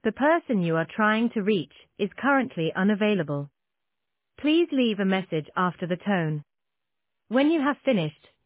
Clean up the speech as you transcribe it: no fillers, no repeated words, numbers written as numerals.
The person you are trying to reach is currently unavailable. Please leave a message after the tone. When you have finished,